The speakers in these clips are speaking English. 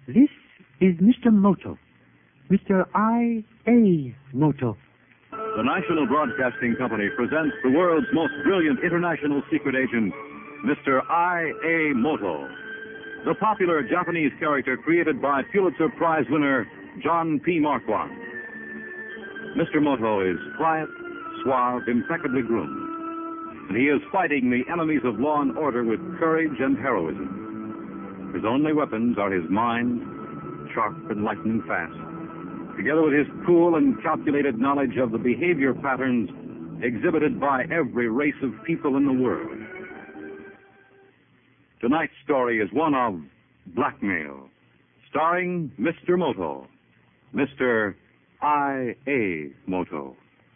This is Mr. Moto. Mr. I.A. Moto. The National Broadcasting Company presents the world's most brilliant international secret agent, Mr. I.A. Moto, the popular Japanese character created by Pulitzer Prize winner John P. Marquand. Mr. Moto is quiet, suave, impeccably groomed, and he is fighting the enemies of law and order with courage and heroism. His only weapons are his mind, sharp and lightning fast, together with his cool and calculated knowledge of the behavior patterns exhibited by every race of people in the world. Tonight's story is one of blackmail, starring Mr. Moto, Mr. I.A. Moto.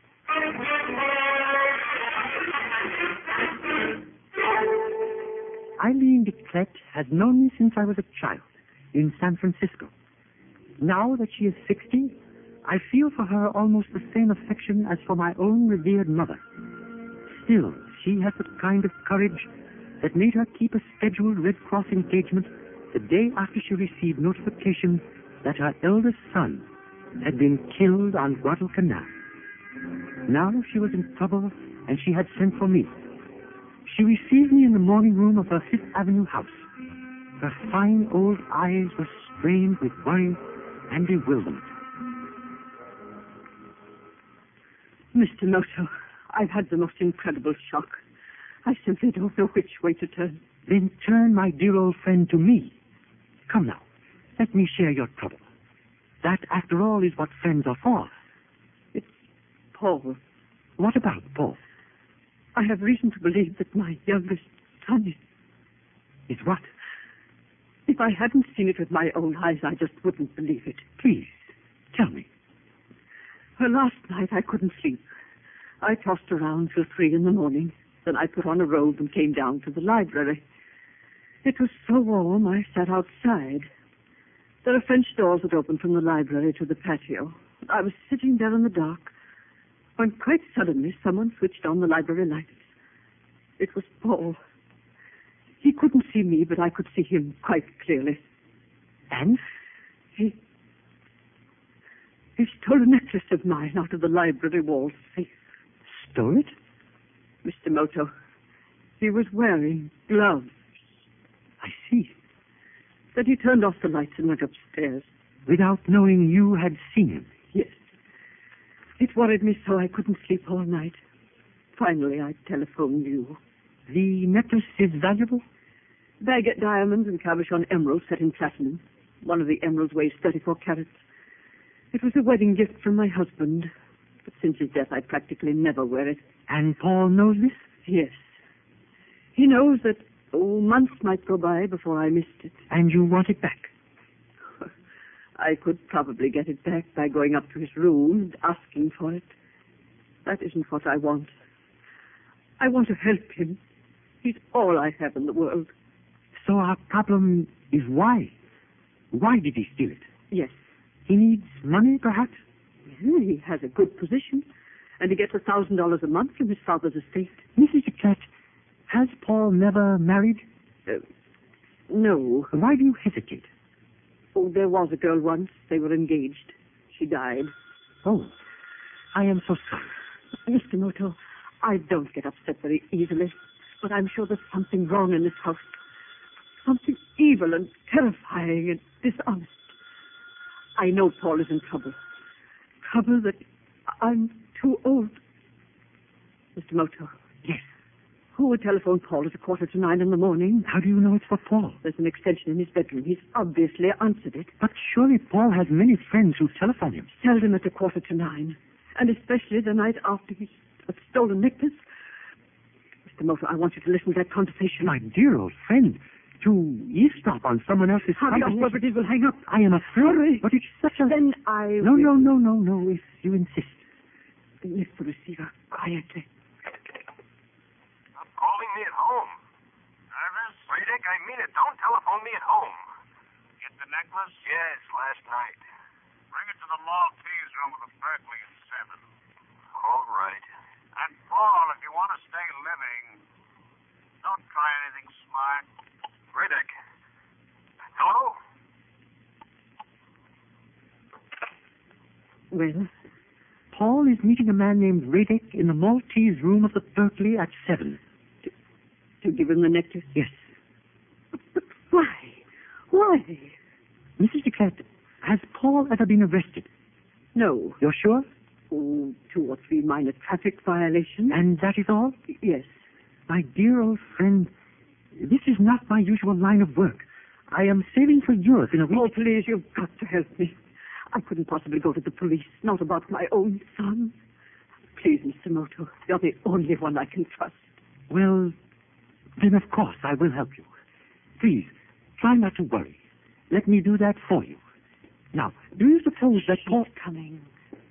Eileen de Klet has known me since I was a child in San Francisco. Now that she is 60, I feel for her almost the same affection as for my own revered mother. Still, she has the kind of courage that made her keep a scheduled Red Cross engagement the day after she received notification that her eldest son had been killed on Guadalcanal. Now she was in trouble and she had sent for me. She received me in the morning room of her Fifth Avenue house. Her fine old eyes were strained with worry and bewilderment. Mr. Moto, I've had the most incredible shock. I simply don't know which way to turn. Then turn, my dear old friend, to me. Come now, let me share your trouble. That, after all, is what friends are for. It's Paul. What about Paul? I have reason to believe that my youngest son Is what? If I hadn't seen it with my own eyes, I just wouldn't believe it. Please, tell me. Well, last night I couldn't sleep. I tossed around till 3 a.m. Then I put on a robe and came down to the library. It was so warm I sat outside. There are French doors that open from the library to the patio. I was sitting there in the dark when quite suddenly someone switched on the library lights. It was Paul. He couldn't see me, but I could see him quite clearly. And? He stole a necklace of mine out of the library wall safe. Stole it? Mr. Moto, he was wearing gloves. I see. Then he turned off the lights and went upstairs. Without knowing you had seen him? Yes. It worried me so I couldn't sleep all night. Finally, I telephoned you. The necklace is valuable? Baguette diamonds and cabochon emeralds set in platinum. One of the emeralds weighs 34 carats. It was a wedding gift from my husband. But since his death, I practically never wear it. And Paul knows this? Yes. He knows that, months might go by before I missed it. And you want it back? I could probably get it back by going up to his room and asking for it. That isn't what I want. I want to help him. He's all I have in the world. So our problem is why? Why did he steal it? Yes. He needs money, perhaps? He has a good position, and he gets $1,000 a month from his father's estate. Mrs. de Klet, has Paul never married? No. Why do you hesitate? Oh, there was a girl once. They were engaged. She died. Oh, I am so sorry. Mr. Moto, I don't get upset very easily, but I'm sure there's something wrong in this house. Something evil and terrifying and dishonest. I know Paul is in trouble. Trouble that I'm too old. Mr. Moto. Yes. Who would telephone Paul at 9:15 in the morning? How do you know it's for Paul? There's an extension in his bedroom. He's obviously answered it. But surely Paul has many friends who telephone him. Seldom at 9:15. And especially the night after his stolen necklace. Mr. Moto, I want you to listen to that conversation. My dear old friend, to eavesdrop on someone else's conversation. Hurry up, Robert, will hang up. I am afraid. Hurry. But it's such a... Then I... No, if you insist. Lift the receiver quietly. Stop calling me at home. Nervous? Dick, I mean it. Don't telephone me at home. Get the necklace? Yes, last night. Bring it to the Maltese room of the Berkeley at 7. All right. And Paul, if you want to stay living, don't try anything smart. Riddick. Hello? Well, Paul is meeting a man named Radek in the Maltese room of the Berkeley at 7. to give him the necklace? Yes. But why? Why? Mrs. DeClette, has Paul ever been arrested? No. You're sure? Oh, 2 or 3 minor traffic violations. And that is all? Yes. My dear old friend, this is not my usual line of work. I am sailing for Europe in a week. Oh, please, you've got to help me. I couldn't possibly go to the police, not about my own son. Please, Mr. Moto, you're the only one I can trust. Well, then of course I will help you. Please, try not to worry. Let me do that for you. Now, do you suppose that Paul... coming.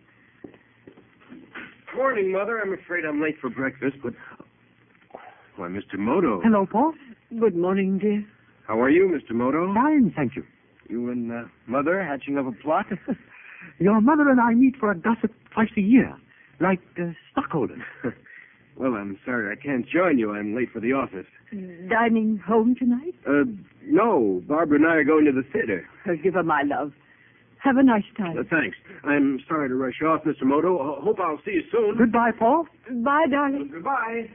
Morning, Mother. I'm afraid I'm late for breakfast, but... Why, Mr. Moto. Hello, Paul. Good morning, dear. How are you, Mr. Moto? Fine, thank you. You and Mother hatching up a plot? Your mother and I meet for a gossip twice a year, like stockholders. Well, I'm sorry I can't join you. I'm late for the office. Dining home tonight? No. Barbara and I are going to the theater. Give her my love. Have a nice time. Thanks. I'm sorry to rush off, Mr. Moto. Hope I'll see you soon. Goodbye, Paul. Bye, darling. Goodbye.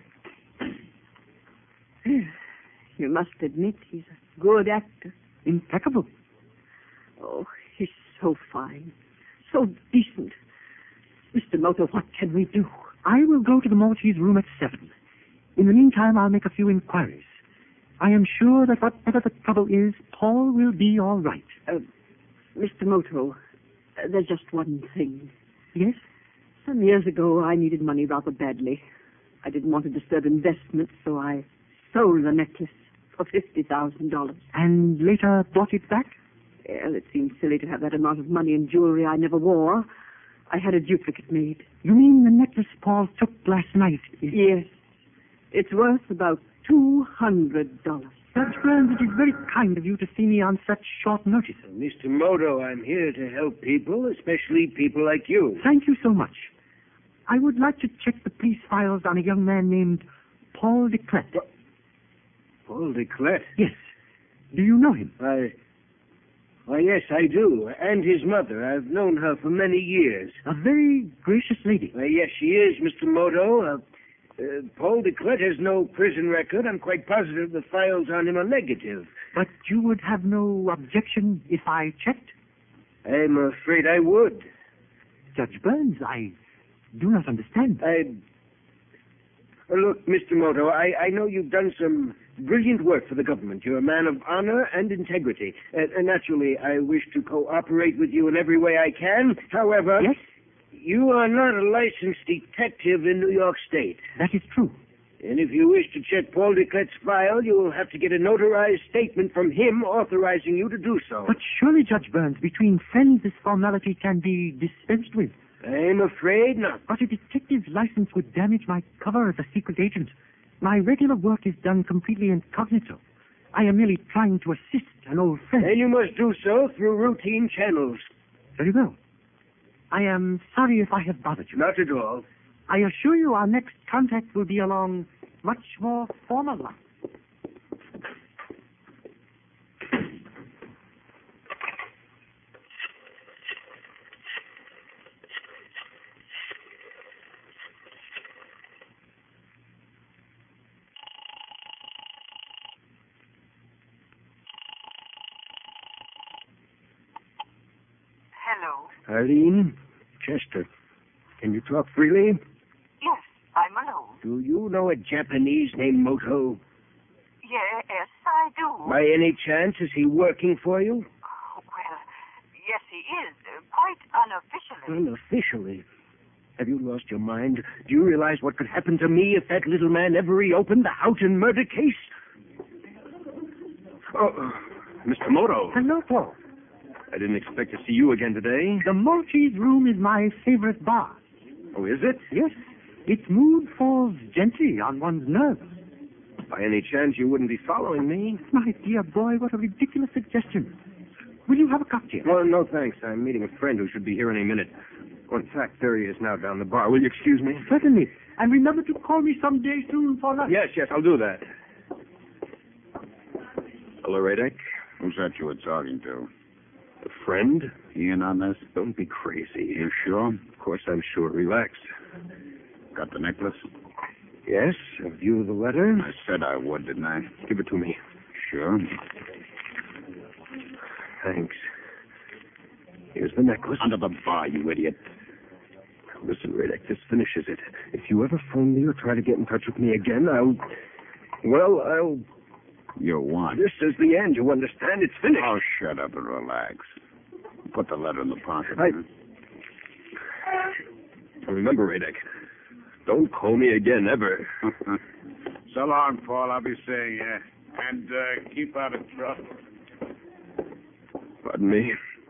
You must admit he's a good actor. Impeccable. Oh, he's so fine. So decent. Mr. Moto, what can we do? I will go to the Maltese room at 7. In the meantime, I'll make a few inquiries. I am sure that whatever the trouble is, Paul will be all right. Mr. Moto, there's just one thing. Yes? Some years ago, I needed money rather badly. I didn't want to disturb investments, so I sold the necklace for $50,000. And later bought it back? Well, it seemed silly to have that amount of money in jewelry I never wore. I had a duplicate made. You mean the necklace Paul took last night? Yes. It's worth about $200. Judge Burns, it is very kind of you to see me on such short notice. Mr. Moto, I'm here to help people, especially people like you. Thank you so much. I would like to check the police files on a young man named Paul DeClette. Paul DeClette? Yes. Do you know him? Why, yes, I do. And his mother. I've known her for many years. A very gracious lady. Yes, she is, Mr. Moto. Paul DeClette has no prison record. I'm quite positive the files on him are negative. But you would have no objection if I checked? I'm afraid I would. Judge Burns, I do not understand. Look, Mr. Moto, I know you've done some brilliant work for the government. You're a man of honor and integrity. And naturally, I wish to cooperate with you in every way I can. However... Yes? You are not a licensed detective in New York State. That is true. And if you wish to check Paul DeClette's file, you will have to get a notarized statement from him authorizing you to do so. But surely, Judge Burns, between friends this formality can be dispensed with. I'm afraid not. But a detective's license would damage my cover as a secret agent. My regular work is done completely incognito. I am merely trying to assist an old friend. And you must do so through routine channels. Very well. I am sorry if I have bothered you. Not at all. I assure you our next contact will be along much more formal lines. Hello. Arlene, Chester, can you talk freely? Yes, I'm alone. Do you know a Japanese named Moto? Yes, I do. By any chance, is he working for you? Well, yes, he is. Quite unofficially. Unofficially? Have you lost your mind? Do you realize what could happen to me if that little man ever reopened the Houghton murder case? Oh, Mr. Moto. Hello, Paul. I didn't expect to see you again today. The Maltese room is my favorite bar. Oh, is it? Yes, its mood falls gently on one's nerves. By any chance, you wouldn't be following me? My dear boy, what a ridiculous suggestion. Will you have a cocktail? Oh, no, thanks. I'm meeting a friend who should be here any minute. Oh, in fact, there he is now down the bar. Will you excuse me? Certainly. And remember to call me someday soon for lunch. Yes, I'll do that. Hello, Radek. Who's that you were talking to? A friend? You in on this? Don't be crazy. You sure? Of course I'm sure. Relax. Got the necklace? Yes, a view of the letter. I said I would, didn't I? Give it to me. Sure. Thanks. Here's the necklace. Under the bar, you idiot. Listen, Radek, this finishes it. If you ever phone me or try to get in touch with me again, I'll... You what? This is the end, you understand? It's finished. Oh, shut up and relax. Put the letter in the pocket. Remember, Radek, don't call me again, ever. So long, Paul. I'll be seeing you. And keep out of trouble. Pardon me.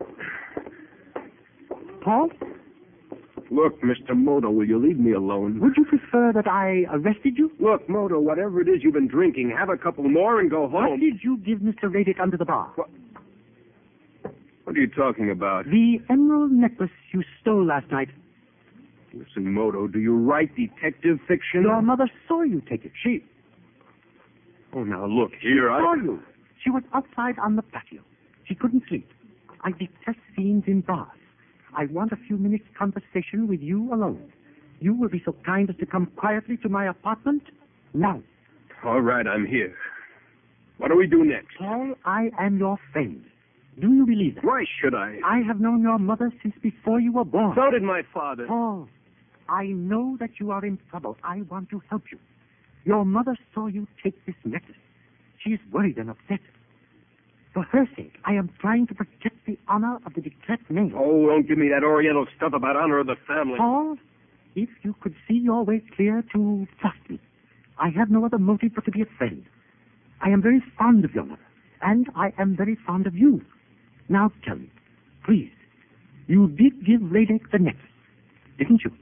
Paul, Look, Mr. Moto, will you leave me alone? would you prefer that I arrested you? Look, Moto, whatever it is you've been drinking, have a couple more and go What home. did you give Mr. Radek under the bar? What are you talking about? The emerald necklace you stole last night. Listen, Moto, do you write detective fiction? Your mother saw you take it. Oh, now, look here. Saw you. She was outside on the patio. She couldn't sleep. I detest scenes in bars. I want a few minutes' conversation with you alone. You will be so kind as to come quietly to my apartment now. All right, I'm here. What do we do next? Paul, I am your friend. Do you believe that? Why should I? I have known your mother since before you were born. So did my father. Paul, I know that you are in trouble. I want to help you. Your mother saw you take this necklace. She is worried and upset. For her sake, I am trying to protect the honor of the Decret name. Oh, don't give me that Oriental stuff about honor of the family. Paul, if you could see your way clear to trust me, I have no other motive but to be a friend. I am very fond of your mother, and I am very fond of you. Now tell me, please, you did give Radek the necklace, didn't you?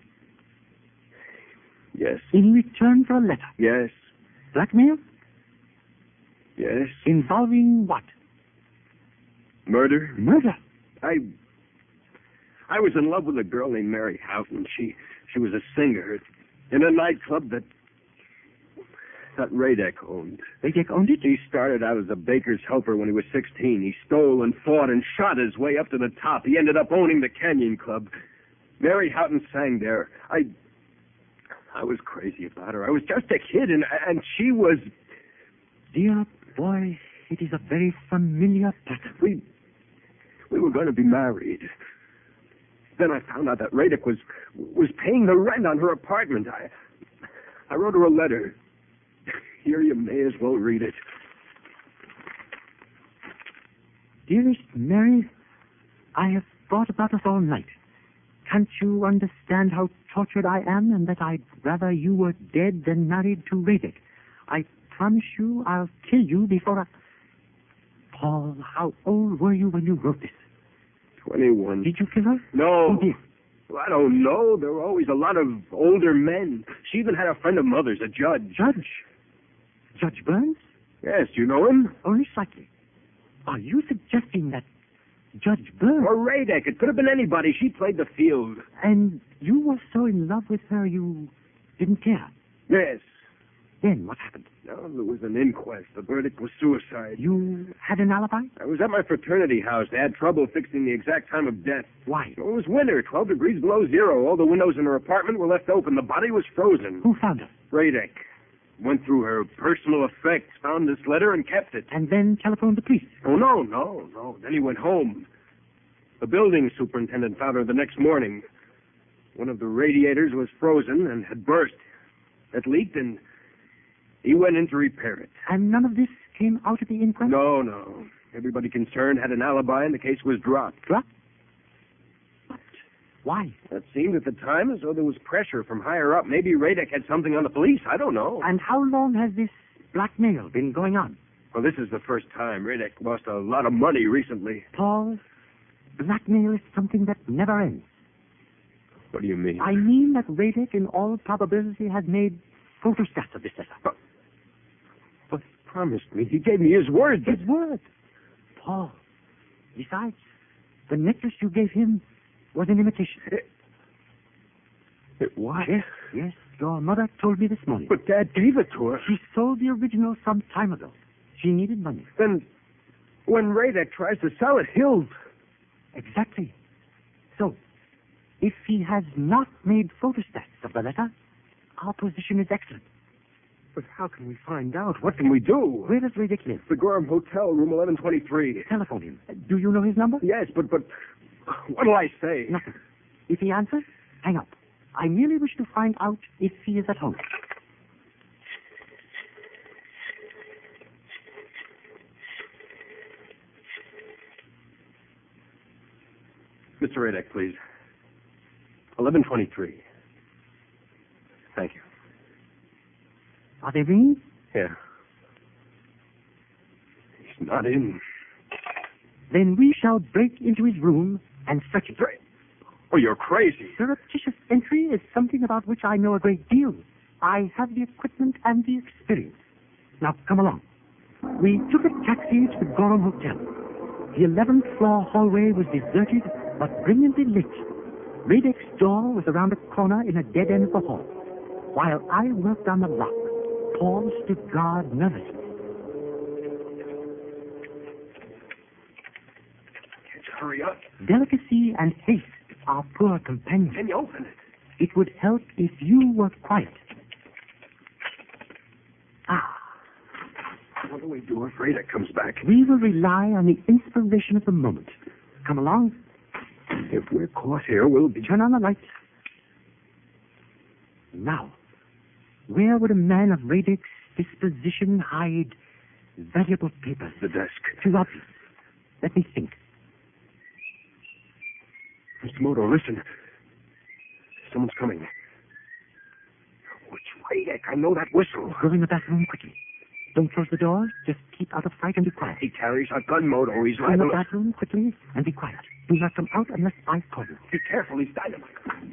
Yes. In return for a letter. Yes. Blackmail? Yes. Involving what? Murder? Murder. I was in love with a girl named Mary Houghton. She was a singer in a nightclub that Radek owned. Radek owned it? He started out as a baker's helper when he was 16. He stole and fought and shot his way up to the top. He ended up owning the Canyon Club. Mary Houghton sang there. I was crazy about her. I was just a kid, and she was... Dear boy, it is a very familiar pattern. We were going to be married. Then I found out that Radek was paying the rent on her apartment. I wrote her a letter. Here, you may as well read it. Dearest Mary, I have thought about us all night. Can't you understand how tortured I am and that I'd rather you were dead than married to Radek? I promise you I'll kill you before I... Paul, how old were you when you wrote this? 21. Did you kill her? No. Oh, dear. Well, I don't know. There were always a lot of older men. She even had a friend of mother's, a judge. Judge? Judge Burns? Yes, you know him? Only slightly. Are you suggesting that Judge Burns... Or Radek. It could have been anybody. She played the field. And you were so in love with her you didn't care? Yes. Then what happened? No, there was an inquest. The verdict was suicide. You had an alibi? I was at my fraternity house. They had trouble fixing the exact time of death. Why? It was winter, 12 degrees below zero. All the windows in her apartment were left open. The body was frozen. Who found her? Radek. Went through her personal effects, found this letter, and kept it. And then telephoned the police? Oh, no. Then he went home. The building superintendent found her the next morning. One of the radiators was frozen and had burst. It leaked, and he went in to repair it. And none of this came out at the inquest? No. Everybody concerned had an alibi, and the case was dropped. Dropped? But why? It seemed at the time as though there was pressure from higher up. Maybe Radek had something on the police. I don't know. And how long has this blackmail been going on? Well, this is the first time. Radek lost a lot of money recently. Paul, blackmail is something that never ends. What do you mean? I mean that Radek, in all probability, has made photostats of this letter. But he promised me. He gave me his word. His word? Paul, besides, the necklace you gave him was an imitation. It was? Yes. Your mother told me this morning. But Dad gave it to her. She sold the original some time ago. She needed money. Then, when Radek tries to sell it, he'll Exactly. So, if he has not made photostats of the letter, our position is excellent. But how can we find out? What can we do? Where does Radic live? The Gorham Hotel, room 1123. Telephone him. Do you know his number? Yes, but what'll I say? Nothing. If he answers, hang up. I merely wish to find out if he is at home. Mr. Radek, please. 1123. Thank you. Are they ringing? Yeah. He's not in. Then we shall break into his room and search it. Oh, you're crazy. Surreptitious entry is something about which I know a great deal. I have the equipment and the experience. Now, come along. We took a taxi to the Gorham Hotel. The 11th floor hallway was deserted but brilliantly lit. Radek's door was around a corner in a dead end of the hall. While I worked on the lock, Paul stood guard nervously. Can't you hurry up? Delicacy and haste are poor companions. Can you open it? It would help if you were quiet. What do we do if Radek comes back? We will rely on the inspiration of the moment. Come along. If we're caught here, we'll be... Turn on the lights. Now, where would a man of Radek's disposition hide valuable papers? The desk. Too obvious. Let me think. Mr. Moto, listen. Someone's coming. Oh, it's Radek. I know that whistle. Go in the bathroom quickly. Don't close the door. Just keep out of sight and be quiet. He carries a gun, Moto. He's Go in the liable... bathroom quickly and be quiet. Do not come out unless I call you. Be careful. He's dynamite.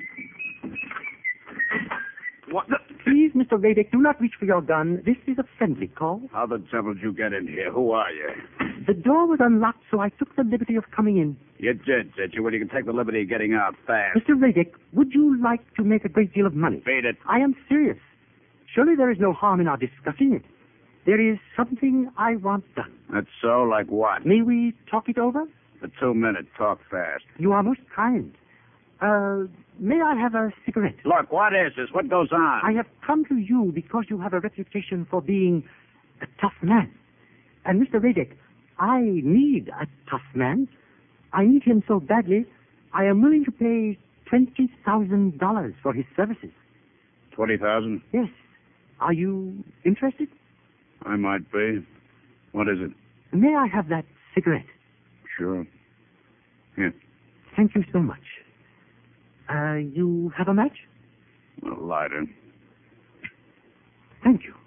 What the... Please, Mr. Radek, do not reach for your gun. This is a friendly call. How the devil did you get in here? Who are you? The door was unlocked, so I took the liberty of coming in. You did you? Well, you can take the liberty of getting out fast. Mr. Radek, would you like to make a great deal of money? Beat it. I am serious. Surely there is no harm in our discussing it. There is something I want done. That's so? Like what? May we talk it over? For 2 minutes. Talk fast. You are most kind. May I have a cigarette? Look, what is this? What goes on? I have come to you because you have a reputation for being a tough man. And Mr. Radek, I need a tough man. I need him so badly, I am willing to pay $20,000 for his services. 20,000? Yes. Are you interested? I might be. What is it? May I have that cigarette? Sure. Here. Thank you so much. You have a match? A lighter. Thank you.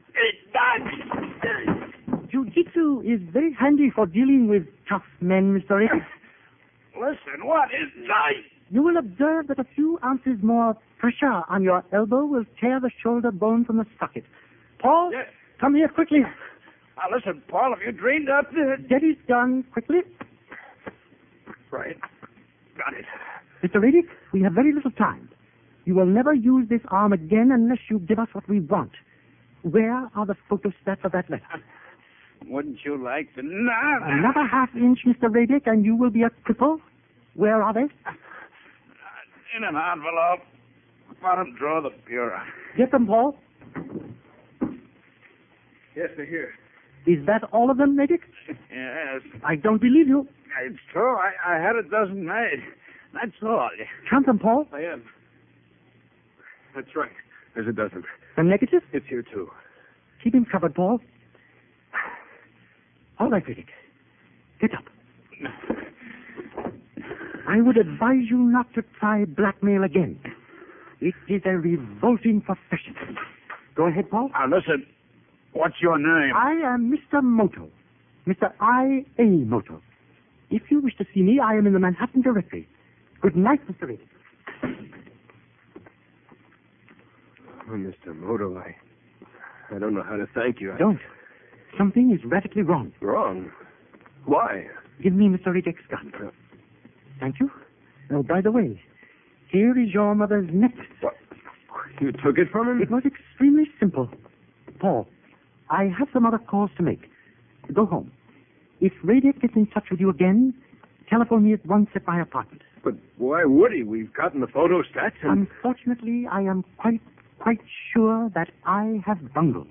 Jiu-jitsu is very handy for dealing with tough men, Mr. Radek. Listen, what is nice? You will observe that a few ounces more pressure on your elbow will tear the shoulder bone from the socket. Paul, Yes. come here quickly. Now, listen, Paul, have you dreamed up this? Steady's done quickly. Right. Got it. Mr. Radek, we have very little time. You will never use this arm again unless you give us what we want. Where are the photostats of that letter? Wouldn't you like to know? Another half-inch, Mr. Radek, and you will be a cripple. Where are they? In an envelope. Bottom drawer of the bureau. Get them, Paul. Yes, they're here. Is that all of them, Radek? Yes. I don't believe you. It's true. I had a dozen made. That's all. Count them, Paul. I am. That's right. There's a dozen. The negative? It's here, too. Keep him covered, Paul. All right, Radek. Get up. I would advise you not to try blackmail again. It is a revolting profession. Go ahead, Paul. Now, listen. What's your name? I am Mr. Moto. Mr. I.A. Moto. If you wish to see me, I am in the Manhattan Directory. Good night, Mr. Radek. Oh, Mr. Moto, I don't know how to thank you. Don't. Something is radically wrong. Wrong? Why? Give me Mr. Radek's gun. Thank you. Oh, by the way, here is your mother's necklace. What? You took it from him? It was extremely simple. Paul, I have some other calls to make. Go home. If Radek gets in touch with you again, telephone me at once at my apartment. But why would he? We've gotten the photostats and... Unfortunately, I am quite sure that I have bungled.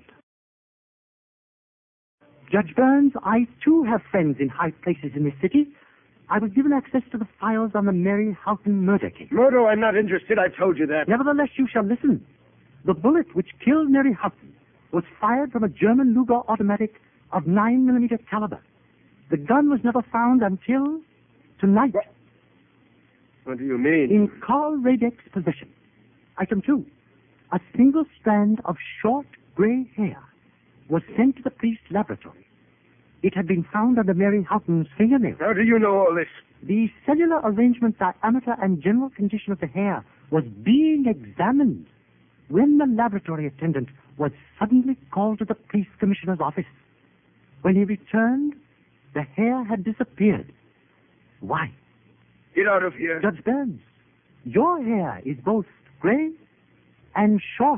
Judge Burns, I too have friends in high places in this city. I was given access to the files on the Mary Houghton murder case. Murdo, I'm not interested. I told you that. Nevertheless, you shall listen. The bullet which killed Mary Houghton was fired from a German Luger automatic of 9mm caliber. The gun was never found until tonight. What do you mean? In Carl Radek's possession. Item 2. A single strand of short gray hair was sent to the police laboratory. It had been found under Mary Houghton's fingernails. How do you know all this? The cellular arrangement, diameter, and general condition of the hair was being examined when the laboratory attendant was suddenly called to the police commissioner's office. When he returned, the hair had disappeared. Why? Get out of here. Judge Burns, your hair is both gray and short.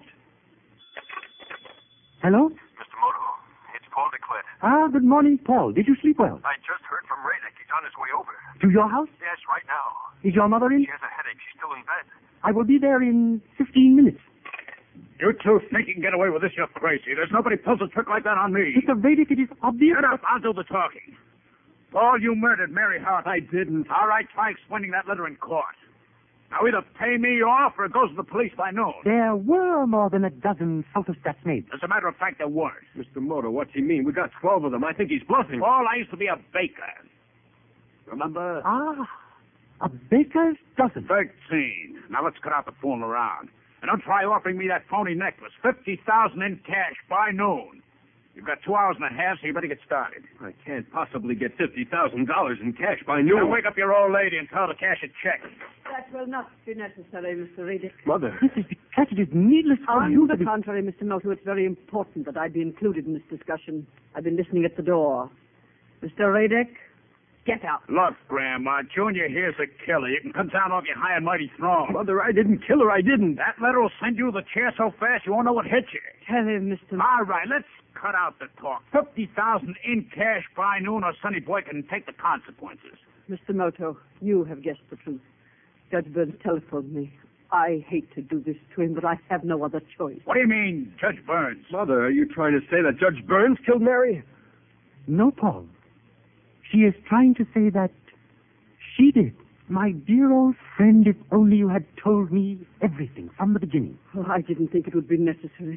Hello? Mr. Moto, it's Paul DeClette. Ah, good morning, Paul. Did you sleep well? I just heard from Radek. He's on his way over. To your house? Yes, right now. Is your mother in? She has a headache. She's still in bed. I will be there in 15 minutes. You two think you can get away with this? You're crazy. There's nobody pulls a trick like that on me. Mr. Radek, it is obvious. Shut up. I'll do the talking. Paul, you murdered Mary Houghton. I didn't. All right, try explaining that letter in court. Now, either pay me off or it goes to the police by noon. There were more than a dozen photostats made. As a matter of fact, there weren't. Mr. Moto, what's he mean? We got 12 of them. I think he's bluffing. Paul, I used to be a baker. Remember? Ah, a baker's dozen. 13. Now, let's cut out the fooling around. And don't try offering me that phony necklace. $50,000 in cash by noon. You've got 2 hours and a half, so you better get started. I can't possibly get $50,000 in cash by Now, noon. wake up your old lady and tell her to cash a check. That will not be necessary, Mr. Radek. Mother. Mrs. DeClette, it is needless for On you the to be... contrary, Mr. Moto, it's very important that I be included in this discussion. I've been listening at the door. Mr. Radek, get out. Look, Grandma, Junior here's a killer. You can come down off your high and mighty throne. Mother, I didn't kill her. I didn't. That letter will send you to the chair so fast you won't know what hit you. Tell him, Mr. All right, let's cut out the talk. $50,000 in cash by noon, or Sonny Boy can take the consequences. Mr. Moto, you have guessed the truth. Judge Burns telephoned me. I hate to do this to him, but I have no other choice. What do you mean, Judge Burns? Mother, are you trying to say that Judge Burns killed Mary? No, Paul. She is trying to say that she did. My dear old friend, if only you had told me everything from the beginning. Oh, I didn't think it would be necessary.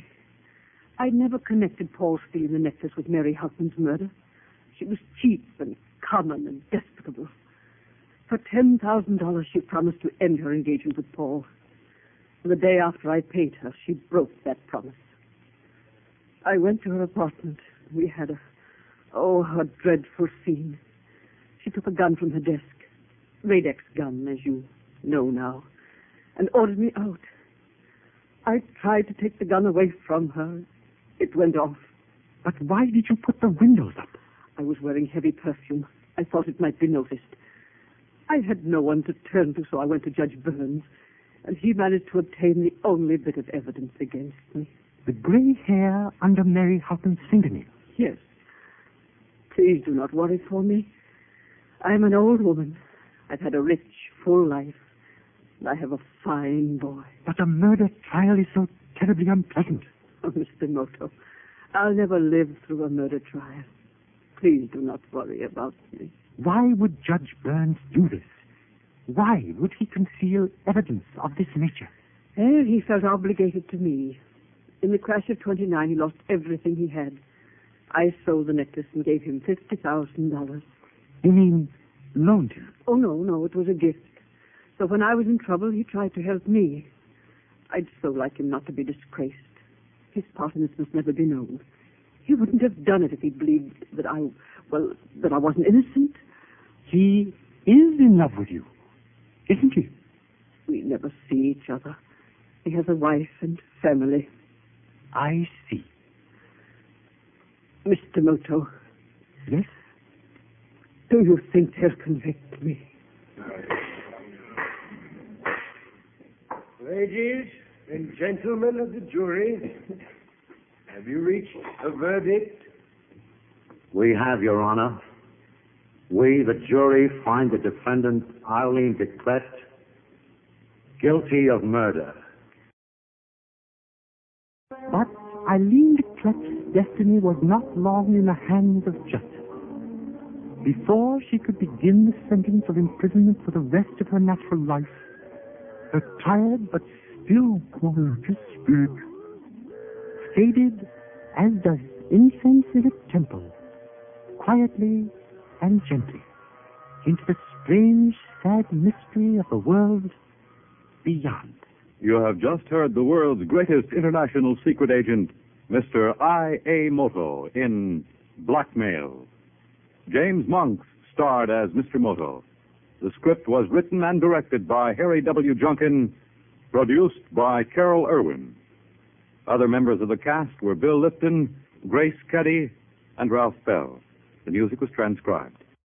I never connected Paul stealing the necklace with Mary Houghton's murder. She was cheap and common and despicable. For $10,000, she promised to end her engagement with Paul. And the day after I paid her, she broke that promise. I went to her apartment. We had a dreadful scene. She took a gun from her desk, Radek's gun, as you know now, and ordered me out. I tried to take the gun away from her. It went off. But why did you put the windows up? I was wearing heavy perfume. I thought it might be noticed. I had no one to turn to, so I went to Judge Burns, and he managed to obtain the only bit of evidence against me. The gray hair under Mary Houghton's fingernails. Yes. Please do not worry for me. I am an old woman. I've had a rich, full life, and I have a fine boy. But a murder trial is so terribly unpleasant. Oh, Mr. Moto, I'll never live through a murder trial. Please do not worry about me. Why would Judge Burns do this? Why would he conceal evidence of this nature? Well, he felt obligated to me. In the crash of 29, he lost everything he had. I sold the necklace and gave him $50,000. You mean loaned him? Oh, no, it was a gift. So when I was in trouble, he tried to help me. I'd so like him not to be disgraced. His part in this must never be known. He wouldn't have done it if he believed that I wasn't innocent. He is in love with you, isn't he? We never see each other. He has a wife and family. I see. Mr. Moto. Yes? Do you think they'll convict me? Ladies and gentlemen of the jury, have you reached a verdict? We have, Your Honor. We, the jury, find the defendant, Eileen DeClette, guilty of murder. But Eileen DeClette's destiny was not long in the hands of justice. Before she could begin the sentence of imprisonment for the rest of her natural life, her tired but still courageous spirit faded as does incense in a temple, quietly and gently, into the strange, sad mystery of the world beyond. You have just heard the world's greatest international secret agent, Mr. I.A. Moto, in Blackmail. James Monks starred as Mr. Moto. The script was written and directed by Harry W. Junkin, produced by Carol Irwin. Other members of the cast were Bill Lipton, Grace Keddy, and Ralph Bell. The music was transcribed.